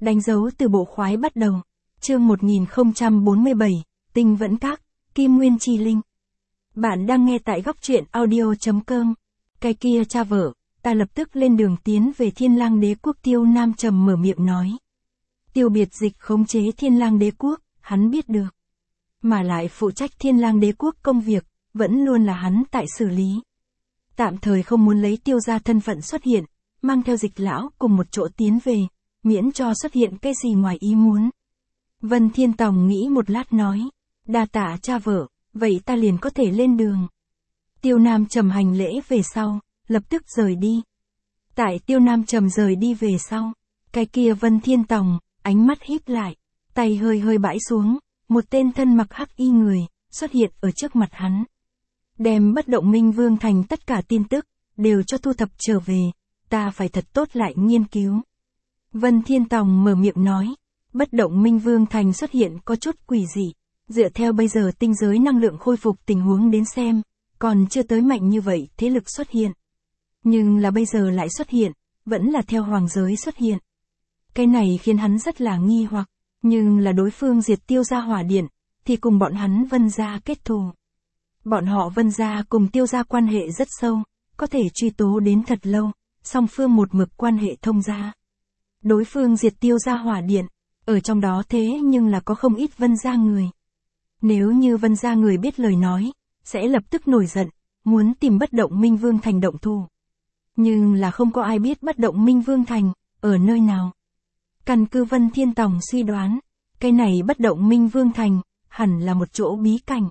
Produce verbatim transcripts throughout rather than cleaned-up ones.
Đánh dấu từ bộ khoái bắt đầu. Chương một nghìn không trăm bốn mươi bảy, Tinh Vẫn Các, Kim Nguyên Chi Linh. Bạn đang nghe tại góc truyện audio chấm com. Cái kia cha vợ, ta lập tức lên đường tiến về Thiên Lang Đế quốc. Tiêu Nam trầm mở miệng nói. Tiêu Biệt Dịch khống chế Thiên Lang Đế quốc, hắn biết được. Mà lại phụ trách Thiên Lang Đế quốc công việc, vẫn luôn là hắn tại xử lý. Tạm thời không muốn lấy Tiêu gia thân phận xuất hiện, mang theo Dịch lão cùng một chỗ tiến về, miễn cho xuất hiện cái gì ngoài ý muốn. Vân Thiên Tòng nghĩ một lát nói, đa tạ cha vợ, vậy ta liền có thể lên đường. Tiêu Nam trầm hành lễ về sau, lập tức rời đi. Tại Tiêu Nam trầm rời đi về sau, cái kia Vân Thiên Tòng, ánh mắt híp lại, tay hơi hơi bãi xuống, một tên thân mặc hắc y người, xuất hiện ở trước mặt hắn. Đem Bất Động Minh Vương Thành tất cả tin tức, đều cho thu thập trở về, ta phải thật tốt lại nghiên cứu. Vân Thiên Tòng mở miệng nói, Bất Động Minh Vương Thành xuất hiện có chút quỷ dị, dựa theo bây giờ tinh giới năng lượng khôi phục tình huống đến xem, còn chưa tới mạnh như vậy thế lực xuất hiện. Nhưng là bây giờ lại xuất hiện, vẫn là theo hoàng giới xuất hiện. Cái này khiến hắn rất là nghi hoặc, nhưng là đối phương diệt Tiêu gia hỏa điện, thì cùng bọn hắn Vân gia kết thù. Bọn họ Vân gia cùng Tiêu gia quan hệ rất sâu, có thể truy tố đến thật lâu, song phương một mực quan hệ thông gia. Đối phương diệt Tiêu gia hỏa điện, ở trong đó thế nhưng là có không ít Vân gia người. Nếu như Vân gia người biết lời nói, sẽ lập tức nổi giận, muốn tìm Bất Động Minh Vương Thành động thủ. Nhưng là không có ai biết Bất Động Minh Vương Thành, ở nơi nào. Căn cứ Vân Thiên Tòng suy đoán, cái này Bất Động Minh Vương Thành, hẳn là một chỗ bí cảnh.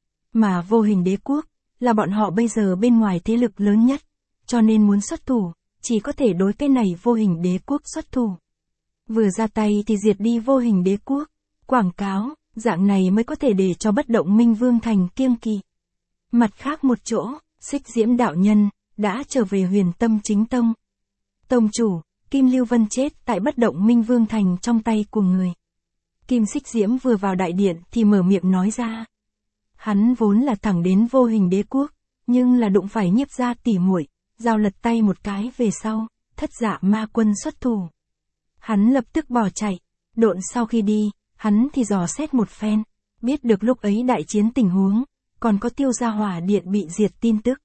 Mà Vô Hình Đế quốc, là bọn họ bây giờ bên ngoài thế lực lớn nhất, cho nên muốn xuất thủ, chỉ có thể đối cái này Vô Hình Đế quốc xuất thủ. Vừa ra tay thì diệt đi Vô Hình Đế quốc, quảng cáo, dạng này mới có thể để cho Bất Động Minh Vương Thành kiêng kỵ. Mặt khác một chỗ, Xích Diễm đạo nhân, đã trở về Huyền Tâm Chính Tông. Tông chủ, Kim Lưu Vân chết tại Bất Động Minh Vương Thành trong tay của người. Kim Xích Diễm vừa vào đại điện thì mở miệng nói ra. Hắn vốn là thẳng đến Vô Hình Đế quốc, nhưng là đụng phải Nhiếp gia tỉ muội, giao lật tay một cái về sau, Thất Dạ Ma Quân xuất thủ. Hắn lập tức bỏ chạy, độn sau khi đi, hắn thì dò xét một phen, biết được lúc ấy đại chiến tình huống, còn có Tiêu gia hỏa điện bị diệt tin tức.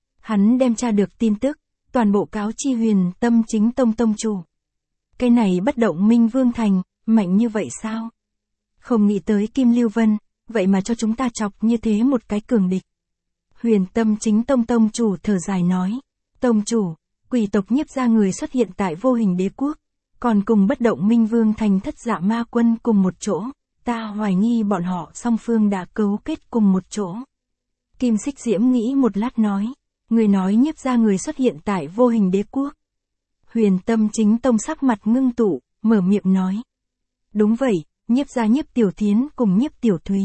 Hắn đem tra được tin tức, toàn bộ cáo chi Huyền Tâm Chính Tông tông chủ. Cái này Bất Động Minh Vương Thành, mạnh như vậy sao? Không nghĩ tới Kim Lưu Vân, vậy mà cho chúng ta chọc như thế một cái cường địch. Huyền Tâm Chính Tông tông chủ thở dài nói, tông chủ, quỷ tộc Nhiếp gia người xuất hiện tại Vô Hình Đế quốc, còn cùng Bất Động Minh Vương Thành Thất Dạ Ma Quân cùng một chỗ, ta hoài nghi bọn họ song phương đã cấu kết cùng một chỗ. Kim Xích Diễm nghĩ một lát nói, người nói Nhiếp gia người xuất hiện tại Vô Hình Đế quốc. Huyền Tâm Chính Tông sắc mặt ngưng tụ, mở miệng nói. Đúng vậy, Nhiếp gia Nhiếp Tiểu Thiến cùng Nhiếp Tiểu Thúy.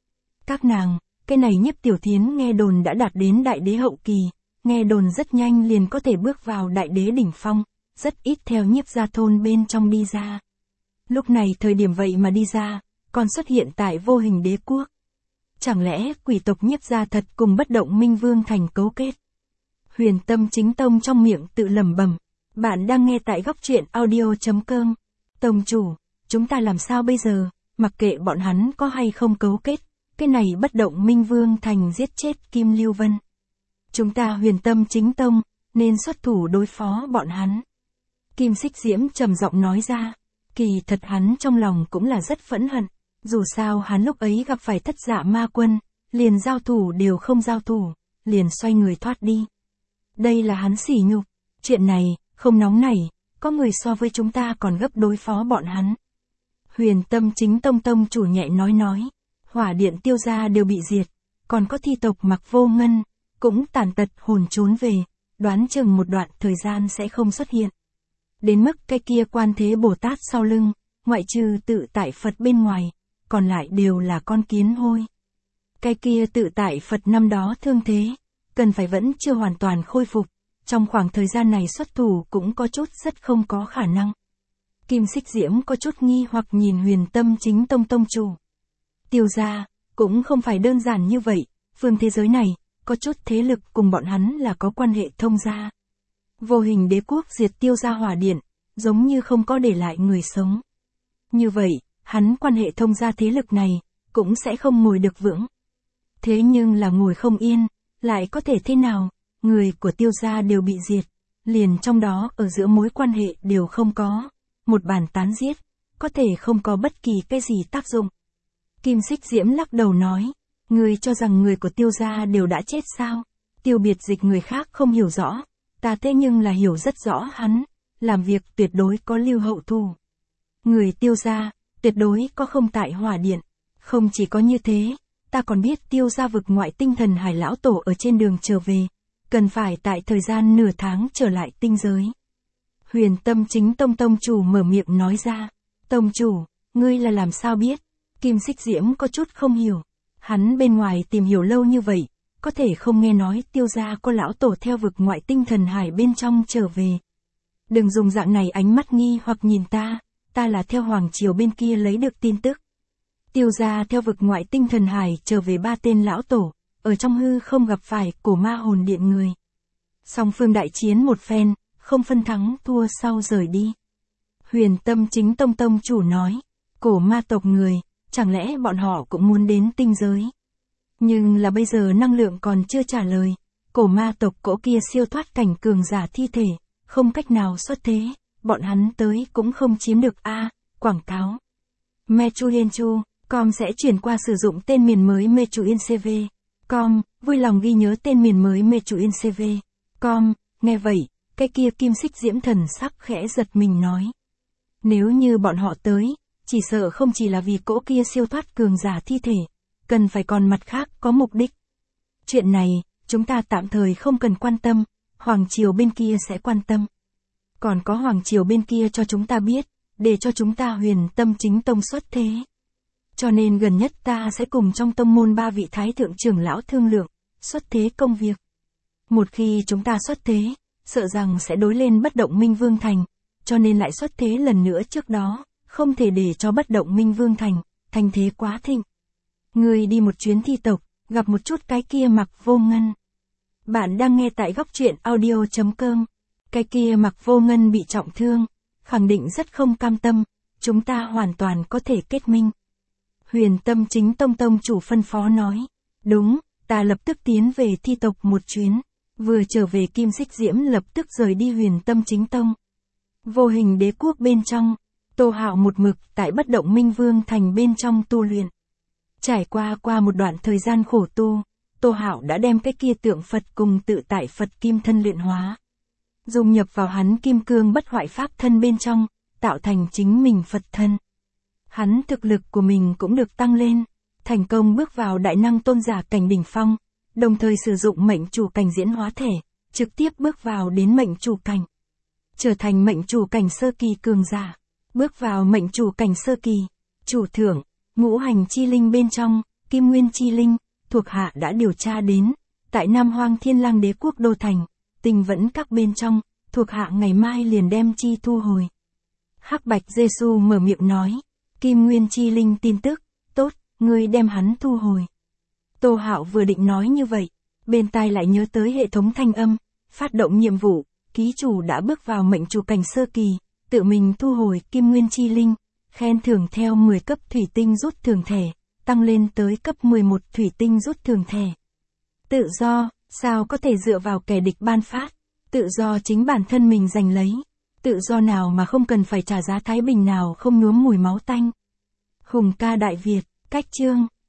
Các nàng, cái này Nhiếp Tiểu Thiến nghe đồn đã đạt đến đại đế hậu kỳ, nghe đồn rất nhanh liền có thể bước vào đại đế đỉnh phong, rất ít theo Nhiếp gia thôn bên trong đi ra. Lúc này thời điểm vậy mà đi ra, còn xuất hiện tại Vô Hình Đế quốc. Chẳng lẽ quỷ tộc Nhiếp gia thật cùng Bất Động Minh Vương Thành cấu kết? Huyền Tâm Chính Tông trong miệng tự lẩm bẩm. Bạn đang nghe tại góc truyện audio chấm com. Tông chủ, chúng ta làm sao bây giờ, mặc kệ bọn hắn có hay không cấu kết, cái này Bất Động Minh Vương Thành giết chết Kim Lưu Vân. Chúng ta Huyền Tâm Chính Tông, nên xuất thủ đối phó bọn hắn. Kim Xích Diễm trầm giọng nói ra, kỳ thật hắn trong lòng cũng là rất phẫn hận, dù sao hắn lúc ấy gặp phải Thất Dạ Ma Quân, liền giao thủ đều không giao thủ, liền xoay người thoát đi. Đây là hắn sỉ nhục, chuyện này, không nóng nảy, có người so với chúng ta còn gấp đối phó bọn hắn. Huyền Tâm Chính Tông tông chủ nhẹ nói nói, hỏa điện Tiêu gia đều bị diệt, còn có thi tộc Mặc Vô Ngân, cũng tàn tật hồn trốn về, đoán chừng một đoạn thời gian sẽ không xuất hiện. Đến mức cái kia Quan Thế Bồ Tát sau lưng, ngoại trừ Tự Tại Phật bên ngoài, còn lại đều là con kiến hôi. Cái kia Tự Tại Phật năm đó thương thế, cần phải vẫn chưa hoàn toàn khôi phục, trong khoảng thời gian này xuất thủ cũng có chút rất không có khả năng. Kim Xích Diễm có chút nghi hoặc nhìn Huyền Tâm Chính Tông tông chủ. Tiêu gia, cũng không phải đơn giản như vậy, phương thế giới này, có chút thế lực cùng bọn hắn là có quan hệ thông gia. Vô Hình Đế quốc diệt Tiêu gia hỏa điện, giống như không có để lại người sống, Như vậy, hắn quan hệ thông gia thế lực này, cũng sẽ không ngồi được vững. Thế nhưng là ngồi không yên, lại có thể thế nào, người của Tiêu gia đều bị diệt, liền trong đó ở giữa mối quan hệ đều không có, một bàn tán giết, có thể không có bất kỳ cái gì tác dụng. Kim Xích Diễm lắc đầu nói, ngươi cho rằng người của Tiêu gia đều đã chết sao? Tiêu Biệt Dịch người khác không hiểu rõ, ta thế nhưng là hiểu rất rõ hắn, làm việc tuyệt đối có lưu hậu thù. Người Tiêu gia, tuyệt đối có không tại hỏa điện. Không chỉ có như thế, ta còn biết Tiêu gia vực ngoại tinh thần hải lão tổ ở trên đường trở về, cần phải tại thời gian nửa tháng trở lại tinh giới. Huyền Tâm Chính Tông tông chủ mở miệng nói ra, tông chủ, ngươi là làm sao biết? Kim Xích Diễm có chút không hiểu, hắn bên ngoài tìm hiểu lâu như vậy, có thể không nghe nói Tiêu gia có lão tổ theo vực ngoại tinh thần hải bên trong trở về. Đừng dùng dạng này ánh mắt nghi hoặc nhìn ta, ta là theo Hoàng Triều bên kia lấy được tin tức. Tiêu gia theo vực ngoại tinh thần hải trở về ba tên lão tổ, ở trong hư không gặp phải cổ ma hồn điện người. Song phương đại chiến một phen, không phân thắng thua sau rời đi. Huyền Tâm Chính Tông tông chủ nói, cổ ma tộc người, chẳng lẽ bọn họ cũng muốn đến tinh giới? Nhưng là bây giờ năng lượng còn chưa trả lời, cổ ma tộc cỗ kia siêu thoát cảnh cường giả thi thể, không cách nào xuất thế, bọn hắn tới cũng không chiếm được a. Quảng cáo. Mechuyenchu com sẽ chuyển qua sử dụng tên miền mới Mechuyencv. Com, vui lòng ghi nhớ tên miền mới Mechuyencv. Com, nghe vậy, cái kia Kim Xích Diễm thần sắc khẽ giật mình nói. Nếu như bọn họ tới, chỉ sợ không chỉ là vì cỗ kia siêu thoát cường giả thi thể, cần phải còn mặt khác có mục đích. Chuyện này, chúng ta tạm thời không cần quan tâm, Hoàng Triều bên kia sẽ quan tâm. Còn có Hoàng Triều bên kia cho chúng ta biết, để cho chúng ta Huyền Tâm Chính Tông xuất thế. Cho nên gần nhất ta sẽ cùng trong tông môn ba vị thái thượng trưởng lão thương lượng, xuất thế công việc. Một khi chúng ta xuất thế, sợ rằng sẽ đối lên bất động Minh Vương Thành, cho nên lại xuất thế lần nữa trước đó, không thể để cho bất động Minh Vương Thành, thành thế quá thịnh. Người đi một chuyến thi tộc, gặp một chút cái kia Mặc Vô Ngân. Bạn đang nghe tại góc truyện audio chấm com. Cái kia Mặc Vô Ngân bị trọng thương, khẳng định rất không cam tâm, chúng ta hoàn toàn có thể kết minh. Huyền Tâm Chính Tông tông chủ phân phó nói, đúng, ta lập tức tiến về thi tộc một chuyến, vừa trở về Kim Xích Diễm lập tức rời đi Huyền Tâm Chính Tông. Vô Hình Đế Quốc bên trong, Tô Hạo một mực tại bất động Minh Vương Thành bên trong tu luyện. Trải qua qua một đoạn thời gian khổ tu, Tô Hạo đã đem cái kia tượng Phật cùng tự tại Phật Kim thân luyện hóa. Dung nhập vào hắn kim cương bất hoại pháp thân bên trong, tạo thành chính mình Phật thân. Hắn thực lực của mình cũng được tăng lên, thành công bước vào đại năng tôn giả cảnh đỉnh phong, đồng thời sử dụng mệnh chủ cảnh diễn hóa thể, trực tiếp bước vào đến mệnh chủ cảnh. Trở thành mệnh chủ cảnh sơ kỳ cường giả, bước vào mệnh chủ cảnh sơ kỳ, chủ thưởng, ngũ hành chi linh bên trong, kim nguyên chi linh, thuộc hạ đã điều tra đến, tại Nam Hoang Thiên Lang Đế Quốc Đô Thành, Tinh Vẫn Các bên trong, thuộc hạ ngày mai liền đem chi thu hồi. Hắc Bạch Giê-xu mở miệng nói, kim nguyên chi linh tin tức, tốt, ngươi đem hắn thu hồi. Tô Hạo vừa định nói như vậy, bên tai lại nhớ tới hệ thống thanh âm, phát động nhiệm vụ, ký chủ đã bước vào mệnh chủ cảnh sơ kỳ, tự mình thu hồi kim nguyên chi linh, khen thưởng theo mười cấp thủy tinh rút thưởng thẻ, tăng lên tới cấp mười một thủy tinh rút thưởng thẻ. Tự do, sao có thể dựa vào kẻ địch ban phát, tự do chính bản thân mình giành lấy, tự do nào mà không cần phải trả giá thái bình nào không nhuốm mùi máu tanh. Hùng ca Đại Việt, cách chương,